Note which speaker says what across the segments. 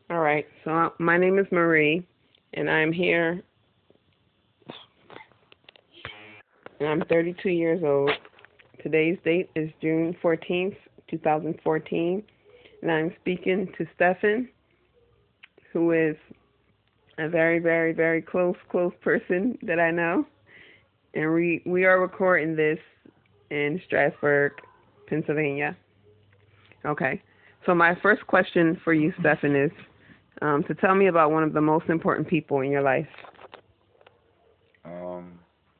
Speaker 1: All right. So my name is Marie, and I'm here, and I'm 32 years old. Today's date is June 14th, 2014, and I'm speaking to Stephen, who is a very, very, very close person that I know, and we are recording this in Strasburg, Pennsylvania. Okay. So my first question for you, Stephen, is to tell me about one of the most important people in your life.
Speaker 2: Um,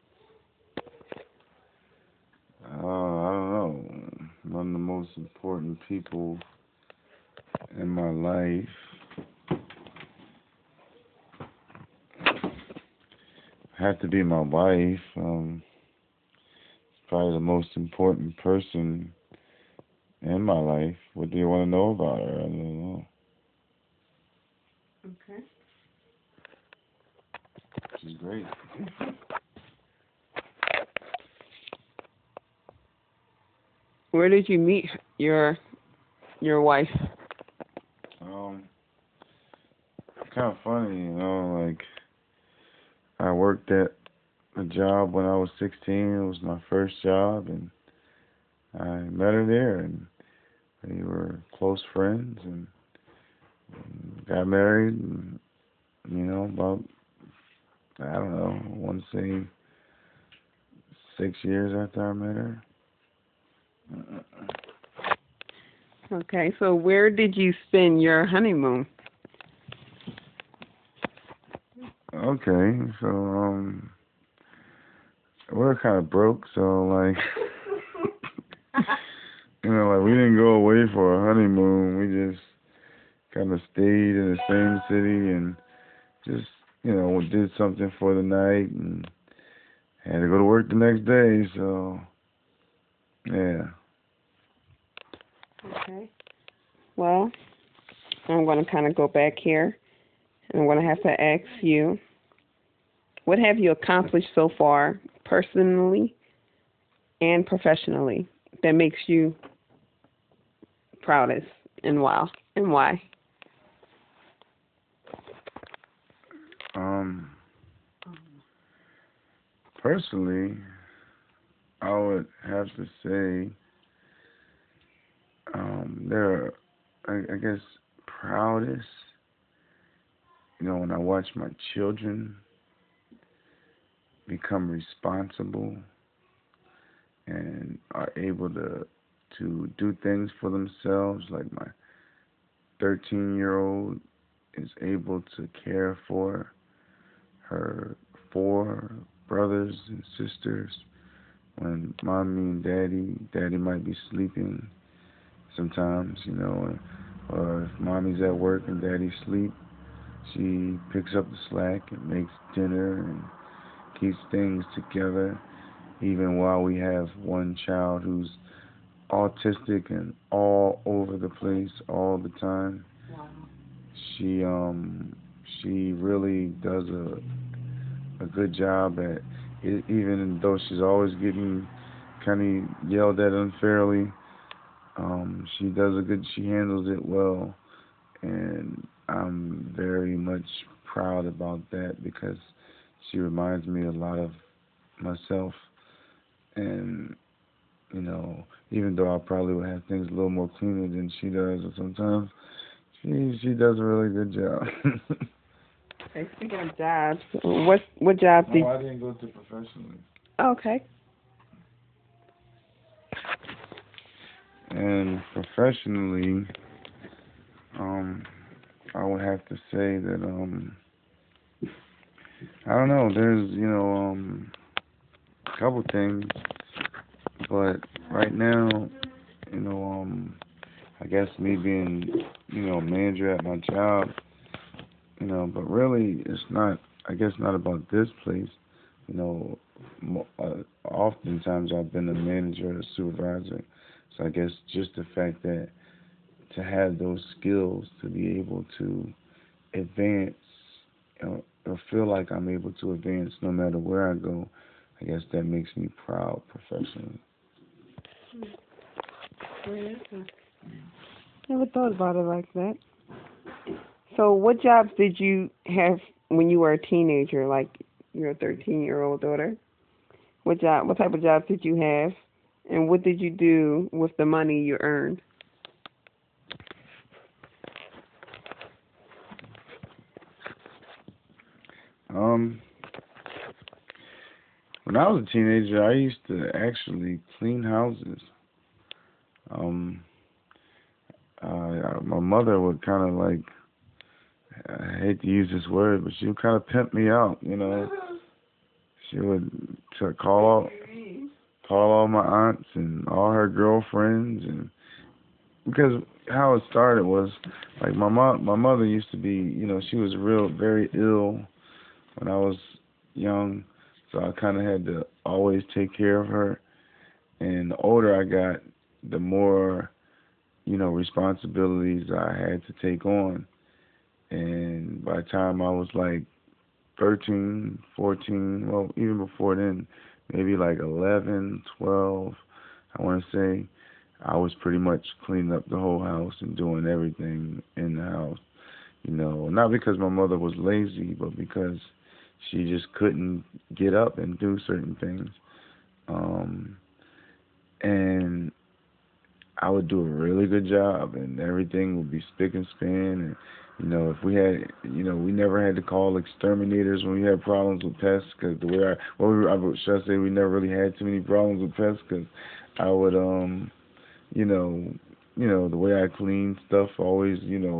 Speaker 2: I don't know. One of the most important people in my life had to be my wife. Probably the most important person in my life. What do you want to know about her? I don't know.
Speaker 1: Okay.
Speaker 2: She's great.
Speaker 1: Where did you meet your wife?
Speaker 2: Um, Kind of funny, like I worked at a job when I was 16. It was my first job, and I met her there, and we were close friends, and got married, and, about, I don't know, I want to say 6 years after I met her.
Speaker 1: Okay, so where did you spend your honeymoon?
Speaker 2: Okay, so, we're kind of broke, so, like, we didn't go away for a honeymoon. We just kind of stayed in the same city and just, did something for the night and had to go to work the next day, so, yeah.
Speaker 1: Okay. Well, I'm going to kind of go back here, and I'm going to have to ask you, what have you accomplished so far, personally and professionally, that makes you proudest, and why? And why?
Speaker 2: Um, Personally, I would have to say, they're, I guess, proudest, when I watch my children become responsible and are able to do things for themselves. Like my 13-year-old is able to care for her four brothers and sisters when mommy and daddy might be sleeping sometimes, or if mommy's at work and daddy's asleep, she picks up the slack and makes dinner and keeps things together, even while we have one child who's autistic and all over the place all the time.
Speaker 1: Wow.
Speaker 2: She she really does a good job at it, even though she's always getting kind of yelled at unfairly. She handles it well, and I'm very much proud about that because she reminds me a lot of myself. And even though I probably would have things a little more cleaner than she does, sometimes she does a really good job.
Speaker 1: Okay, speaking of jobs, what job did?
Speaker 2: No, I didn't go to professionally.
Speaker 1: Okay.
Speaker 2: And professionally, um, I would have to say that I don't know. There's a couple things, but right now, you know I guess me being manager at my job, but really it's not. I guess not about this place. You know, Oftentimes I've been a manager or a supervisor, so I guess just the fact that to have those skills to be able to advance, or feel like I'm able to advance no matter where I go, I guess that makes me proud professionally.
Speaker 1: Never thought about it like that. So, what jobs did you have when you were a teenager, like your 13-year-old daughter? What type of jobs did you have, and what did you do with the money you earned?
Speaker 2: Um, when I was a teenager, I used to actually clean houses. Um, my mother would kind of like, I hate to use this word, but she would kind of pimp me out, you know. She would call all my aunts and all her girlfriends, and because how it started was like my mother used to be, you know, she was very ill when I was young, so I kind of had to always take care of her. And the older I got, the more, you know, responsibilities I had to take on. And by the time I was like 13, 14, well, even before then, maybe like 11, 12, I want to say, I was pretty much cleaning up the whole house and doing everything in the house. You know, not because my mother was lazy, but because she just couldn't get up and do certain things. Um, and I would do a really good job, and everything would be spick and span. And you know, if we had, you know, we never had to call exterminators when we had problems with pests, because the way should I say, we never really had too many problems with pests, because I would, you know, the way I cleaned stuff always,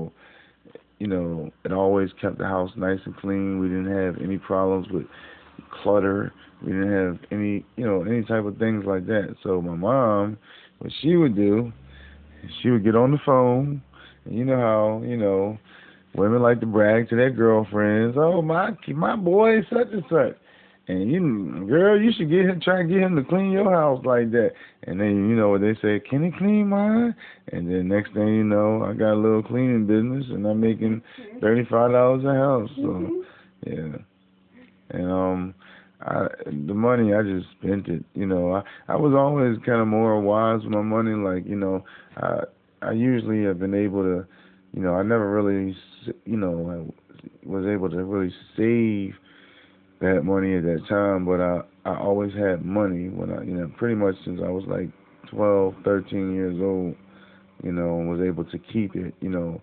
Speaker 2: it always kept the house nice and clean. We didn't have any problems with clutter. We didn't have any type of things like that. So my mom, what she would do, she would get on the phone, and you know how, women like to brag to their girlfriends, oh, my boy is such and such. And girl, you should try to get him to clean your house like that. And then you know what they say, can he clean mine? And then next thing you know, I got a little cleaning business, and I'm making $35 a house. So yeah, and the money I just spent it. I was always kind of more wise with my money. Like I usually have been able to, I never really, I was able to really save that money at that time, but I always had money when pretty much since I was like 12, 13 years old, and was able to keep it,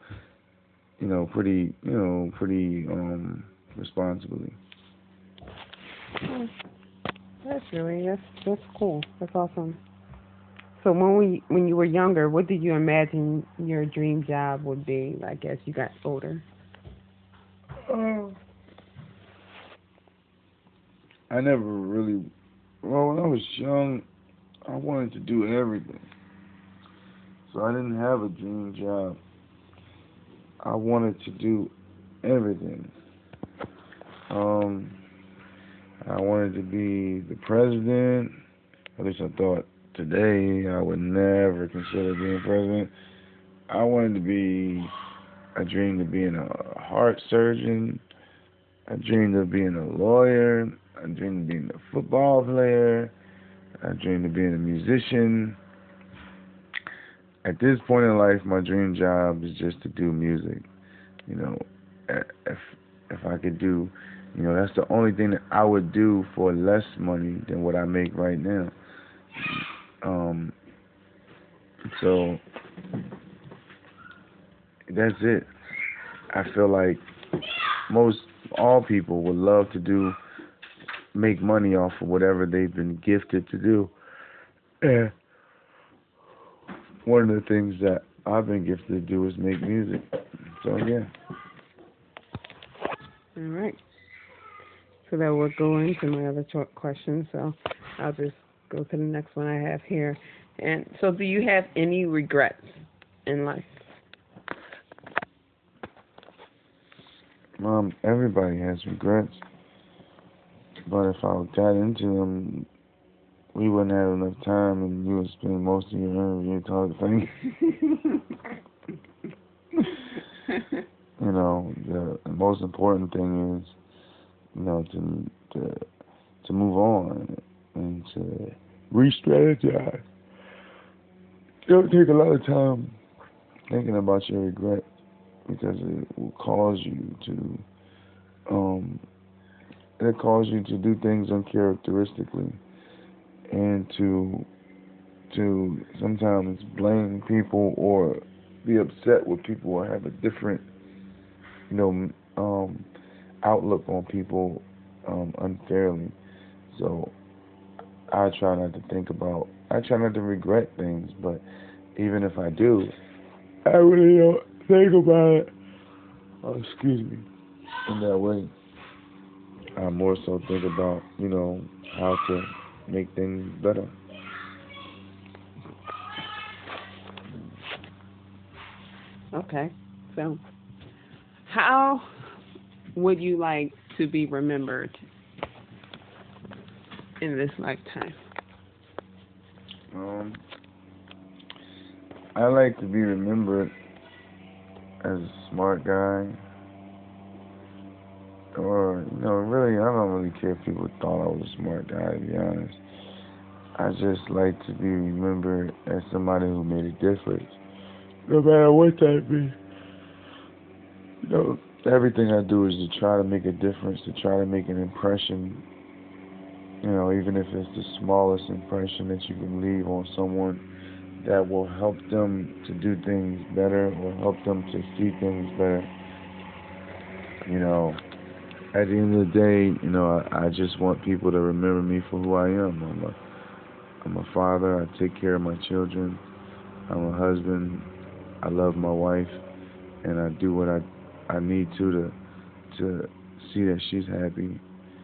Speaker 2: pretty responsibly.
Speaker 1: Oh, that's cool. That's awesome. So when you were younger, what did you imagine your dream job would be? Like as you got older.
Speaker 2: Oh. I never really, well, when I was young, I wanted to do everything. So I didn't have a dream job. I wanted to do everything. Um, I wanted to be the president. At least I thought today I would never consider being president. I dreamed of being a heart surgeon. I dreamed of being a lawyer. I dreamed of being a football player. I dreamed of being a musician. At this point in life, my dream job is just to do music. You know, if I could do, that's the only thing that I would do for less money than what I make right now. Um, so that's it. I feel like all people would love to make money off of whatever they've been gifted to do. And one of the things that I've been gifted to do is make music. So yeah.
Speaker 1: All right. So that will go into my other questions. So I'll just go to the next one I have here. And so, do you have any regrets in life?
Speaker 2: Everybody has regrets, but if I got into them, we wouldn't have enough time, and you would spend most of your interview talking. The most important thing is, to move on and to re-strategize. Don't take a lot of time thinking about your regrets. because it will cause you to it cause you to do things uncharacteristically, and to sometimes blame people or be upset with people or have a different, you know, outlook on people unfairly. So I try not to I try not to regret things, but even if I do, I really don't think about it. Oh, excuse me. In that way, I more so think about, how to make things better.
Speaker 1: Okay. So, how would you like to be remembered in this lifetime?
Speaker 2: I like to be remembered as a smart guy, or really, I don't really care if people thought I was a smart guy. To be honest, I just like to be remembered as somebody who made a difference, no matter what that be. Everything I do is to try to make a difference, to try to make an impression. Even if it's the smallest impression that you can leave on someone that will help them to do things better or help them to see things better. At the end of the day, I just want people to remember me for who I am. I'm a father. I take care of my children. I'm a husband. I love my wife, and I do what I need to see that she's happy.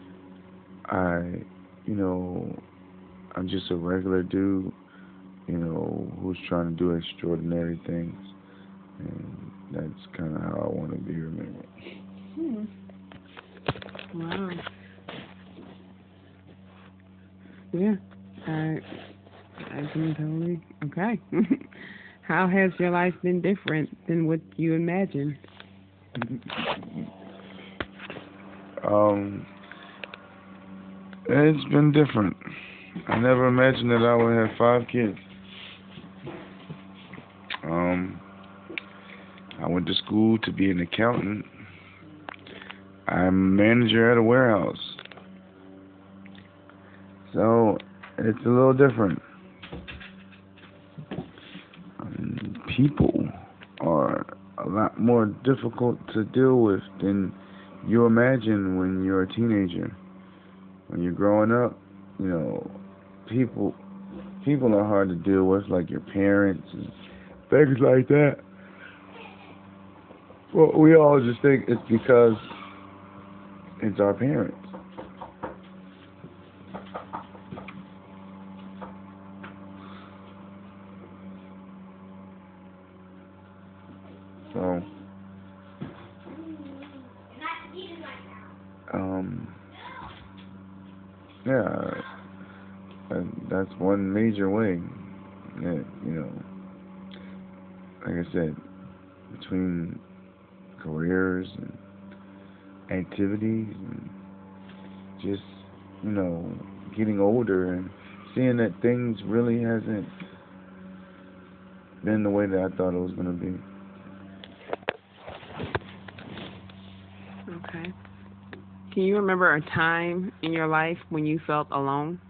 Speaker 2: I'm just a regular dude, who's trying to do extraordinary things, and that's kind of how I want to be remembered.
Speaker 1: Wow. Yeah, I can totally. Okay. How has your life been different than what you imagined?
Speaker 2: It's been different. I never imagined that I would have 5 kids. I went to school to be an accountant. I'm a manager at a warehouse. So it's a little different. People are a lot more difficult to deal with than you imagine when you're a teenager. When you're growing up, people are hard to deal with, like your parents and things like that. Well, we all just think it's because it's our parents. So, yeah, that's one major way that, like I said, between careers and activities and just, getting older and seeing that things really hasn't been the way that I thought it was going to be.
Speaker 1: Okay. Can you remember a time in your life when you felt alone?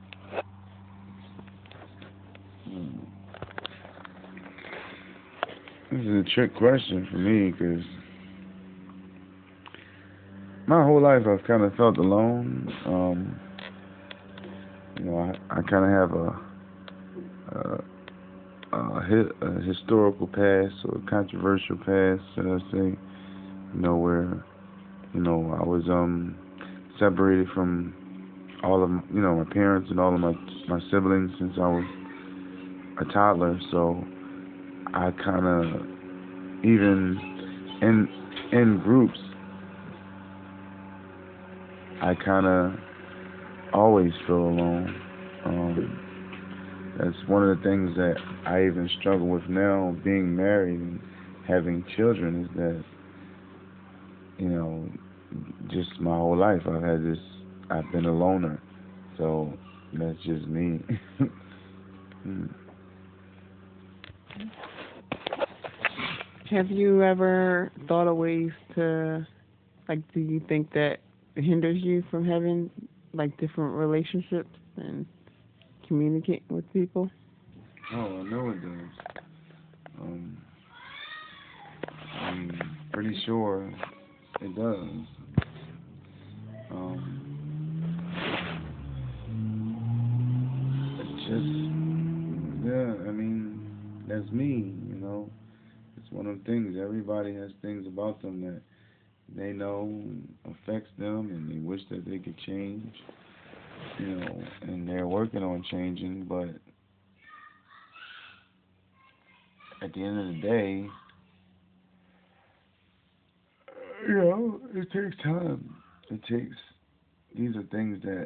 Speaker 2: This is a trick question for me because my whole life I've kind of felt alone. I kind of have a historical past or a controversial past, should I say? Where I was separated from all of my parents and all of my siblings since I was a toddler. So I kind of, even in groups, I kind of always feel alone. That's one of the things that I even struggle with now, being married and having children, is that, just my whole life I've been a loner. So that's just me.
Speaker 1: Have you ever thought of ways to, like, do you think that it hinders you from having, like, different relationships and communicating with people?
Speaker 2: Oh, I know it does. Um, I'm pretty sure it does. It's just, yeah, I mean, that's me, you know. It's one of the things. Everybody has things about them that they know affects them and they wish that they could change, you know, and they're working on changing, but at the end of the day, you know, it takes time. It takes, these are things that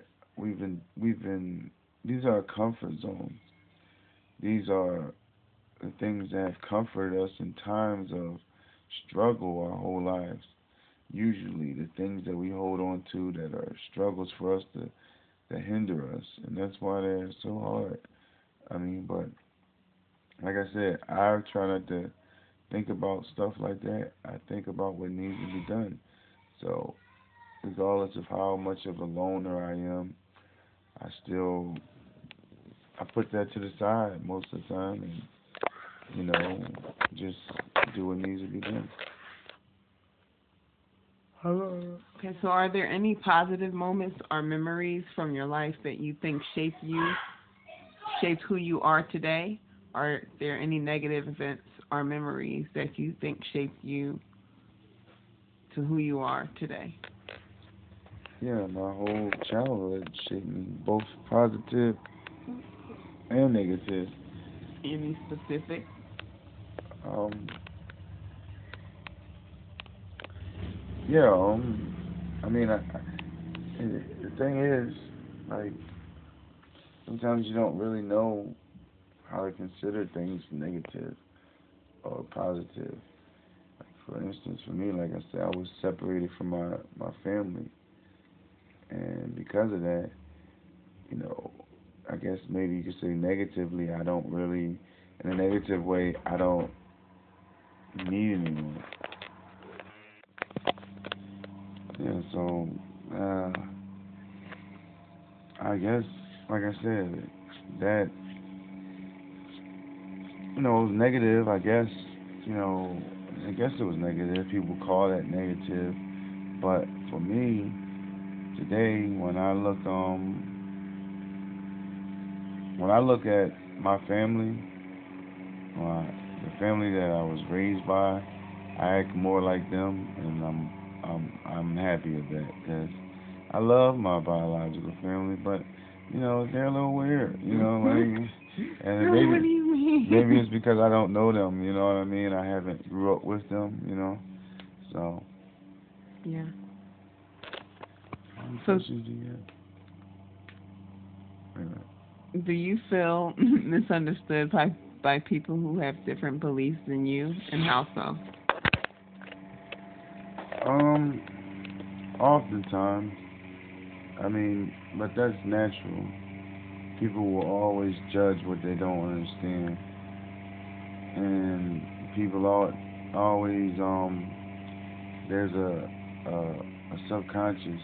Speaker 2: these are our comfort zones. These are the things that have comforted us in times of struggle our whole lives. Usually the things that we hold on to that are struggles for us to that hinder us, and that's why they're so hard. I mean, but like I said, I try not to think about stuff like that. I think about what needs to be done. So, regardless of how much of a loner I am, I still I put that to the side most of the time, and just do what needs to be done.
Speaker 1: Hello. Okay, so are there any positive moments or memories from your life that you think shaped who you are today? Are there any negative events or memories that you think shaped you to who you are today?
Speaker 2: Yeah, my whole childhood shaped me, both positive and negative.
Speaker 1: Any specific?
Speaker 2: Um, yeah, I mean, the thing is, like, sometimes you don't really know how to consider things negative or positive. Like, for instance, for me, like I said, I was separated from my family, and because of that, you know, I guess maybe you could say negatively, I don't really, in a negative way, I don't need anyone. Yeah, so uh, I guess, like I said, that it was negative. I guess it was negative. People call that negative, but for me today, when I look at my family, the family that I was raised by, I act more like them, and I'm happy with that because I love my biological family, but they're a little weird, like, and
Speaker 1: What do you
Speaker 2: maybe
Speaker 1: mean?
Speaker 2: it's because I don't know them, you know what I mean? I haven't grew up with them, so.
Speaker 1: Yeah.
Speaker 2: How
Speaker 1: So,
Speaker 2: questions do you have? Wait a minute.
Speaker 1: do you feel misunderstood by people who have different beliefs than you, and how so?
Speaker 2: Um, Oftentimes, I mean, but that's natural. People will always judge what they don't understand, and people always there's a subconscious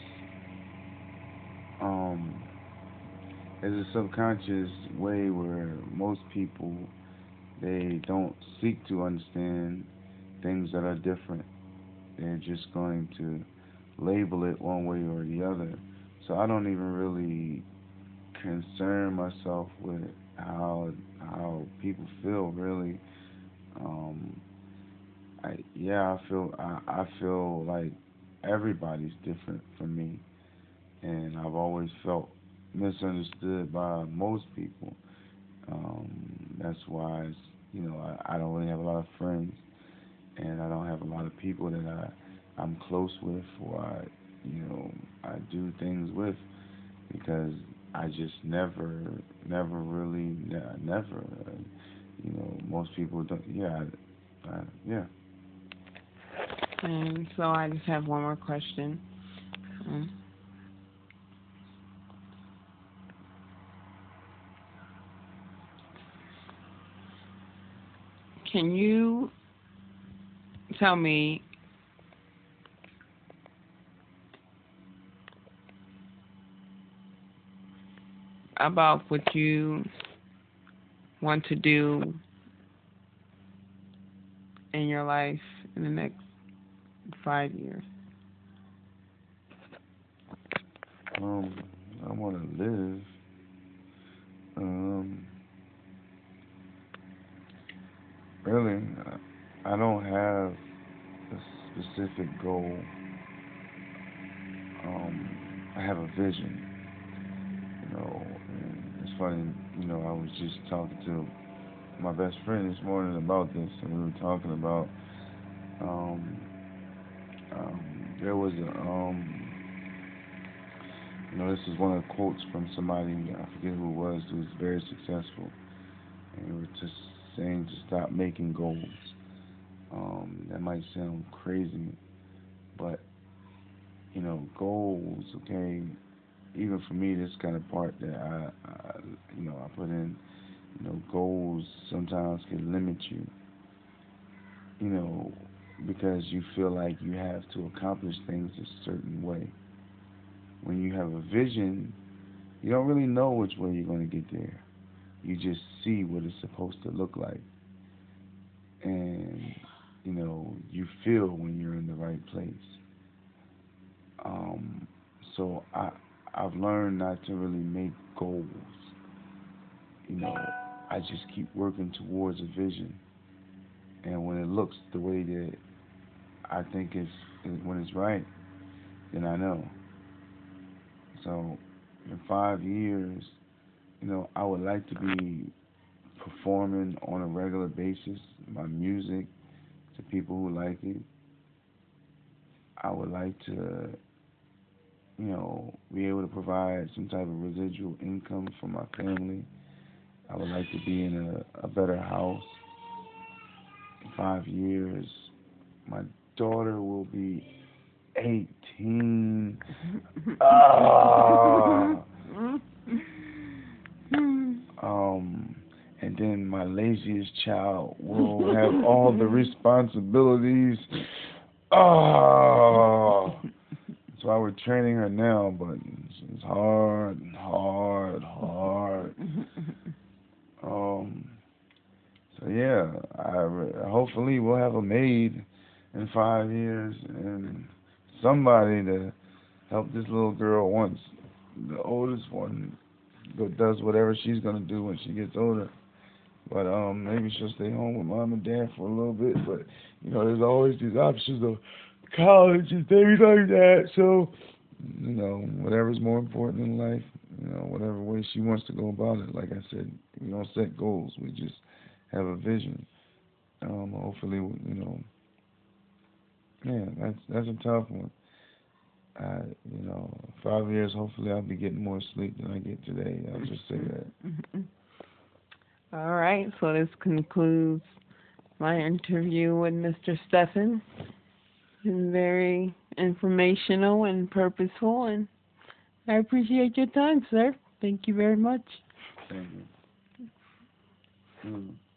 Speaker 2: um there's a subconscious way where most people they don't seek to understand things that are different. They're just going to label it one way or the other. So I don't even really concern myself with how people feel really. Um, I feel like everybody's different from me, and I've always felt misunderstood by most people. That's why I don't really have a lot of friends, and I don't have a lot of people that I'm close with or I do things with because I just never really never most people don't yeah.
Speaker 1: And so I just have one more question. Um, can you tell me about what you want to do in your life in the next 5 years.
Speaker 2: I want to live. Really, I don't have a specific goal. I have a vision, and it's funny, I was just talking to my best friend this morning about this, and we were talking about, there was this is one of the quotes from somebody, I forget who it was, who was very successful, and they were just saying to stop making goals. That might sound crazy, but goals, okay. Even for me, this kind of part that I put in. Goals sometimes can limit you. Because you feel like you have to accomplish things a certain way. When you have a vision, you don't really know which way you're going to get there. You just see what it's supposed to look like. And, you feel when you're in the right place. So I've learned not to really make goals. I just keep working towards a vision. And when it looks the way that I think when it's right, then I know. So in 5 years, I would like to be performing on a regular basis my music to people who like it. I would like to, be able to provide some type of residual income for my family. I would like to be in a better house. In 5 years, my daughter will be 18. And then my laziest child will have all the responsibilities. That's why we're training her now, but it's hard. So yeah, hopefully we'll have a maid in 5 years and somebody to help this little girl once the oldest one does whatever she's gonna do when she gets older. But maybe she'll stay home with mom and dad for a little bit. But there's always these options of college and things like that. So whatever's more important in life, whatever way she wants to go about it. Like I said, we don't set goals. We just have a vision. Hopefully, that's a tough one. 5 years, hopefully I'll be getting more sleep than I get today. I'll just say that.
Speaker 1: All right, so this concludes my interview with Mr. Stephen. It's very informational and purposeful, and I appreciate your time, sir. Thank you very much.
Speaker 2: Thank you.